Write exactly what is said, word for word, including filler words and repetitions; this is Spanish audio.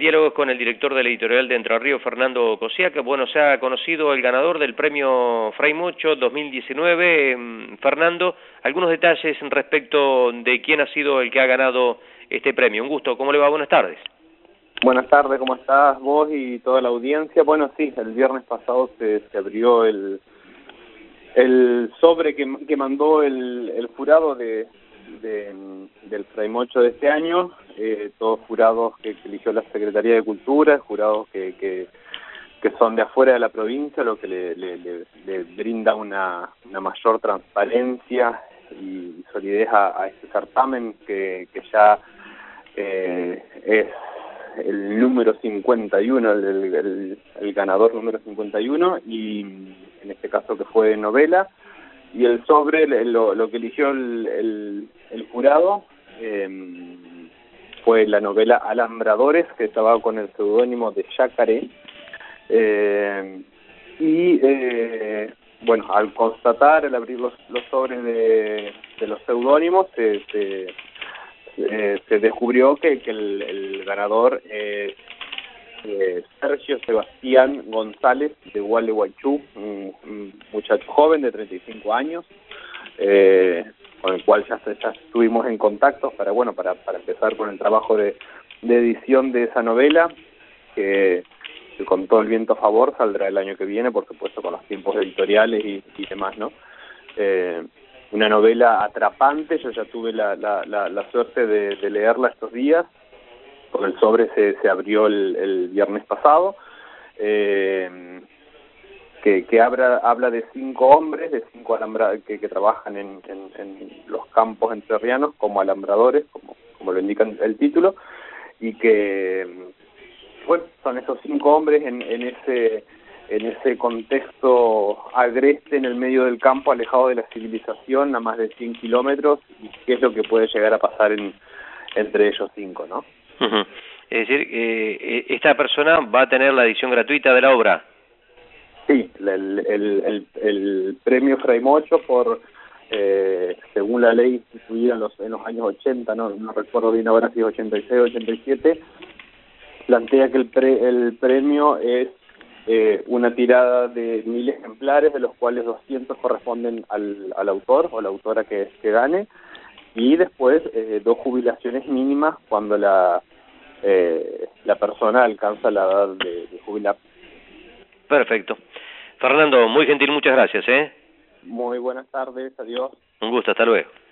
diálogo es con el director de la editorial de Entre Ríos, Fernando Cosiaca. Bueno, se ha conocido el ganador del premio Fray Mocho dos mil diecinueve. Fernando, algunos detalles respecto de quién ha sido el que ha ganado este premio. Un gusto, ¿cómo le va? Buenas tardes. Buenas tardes, ¿cómo estás vos y toda la audiencia? Bueno, sí, el viernes pasado se, se abrió el, el sobre que, que mandó el, el jurado de, de, del Fray Mocho de este año, eh, todos jurados que, que eligió la Secretaría de Cultura, jurados que, que, que son de afuera de la provincia, lo que le, le, le, le brinda una, una mayor transparencia y solidez a, a este certamen que, que ya eh, es el número cincuenta y uno, el, el, el, el ganador número cincuenta y uno, y en este caso que fue novela, y el sobre, lo, lo que eligió el, el, el jurado eh, fue la novela Alambradores, que estaba con el seudónimo de Yacaré, eh, y eh, bueno, al constatar, al abrir los, los sobres de, de los seudónimos, se, se Eh, se descubrió que, que el, el ganador es eh, Sergio Sebastián González de Gualeguaychú, un, un muchacho joven de treinta y cinco años, eh, con el cual ya, ya estuvimos en contacto para bueno para, para empezar con el trabajo de, de edición de esa novela, que, que con todo el viento a favor saldrá el año que viene, por supuesto con los tiempos editoriales y, y demás, ¿no? Eh, una novela atrapante. Yo ya tuve la, la, la, la suerte de, de leerla estos días, porque el sobre se, se abrió el, el viernes pasado, eh, que, que habla, habla de cinco hombres, de cinco alambra que, que trabajan en, en, en los campos entrerrianos como alambradores, como, como lo indica el título, y que, bueno, son esos cinco hombres en, en ese... en ese contexto agreste en el medio del campo, alejado de la civilización, a más de cien kilómetros, y qué es lo que puede llegar a pasar en, entre ellos cinco, ¿no? Uh-huh. Es decir, eh, esta persona va a tener la edición gratuita de la obra. Sí, el, el, el, el premio Fray Mocho, por eh, según la ley instituida en los, en los años ochenta, no, no recuerdo bien ahora si es ochenta y seis o ochenta y siete, plantea que el, pre, el premio es Eh, una tirada de mil ejemplares, de los cuales doscientos corresponden al, al autor o la autora que, que gane, y después eh, dos jubilaciones mínimas cuando la eh, la persona alcanza la edad de, de jubilar. Perfecto. Fernando, muy gentil, muchas gracias, ¿eh? Muy buenas tardes, adiós. Un gusto, hasta luego.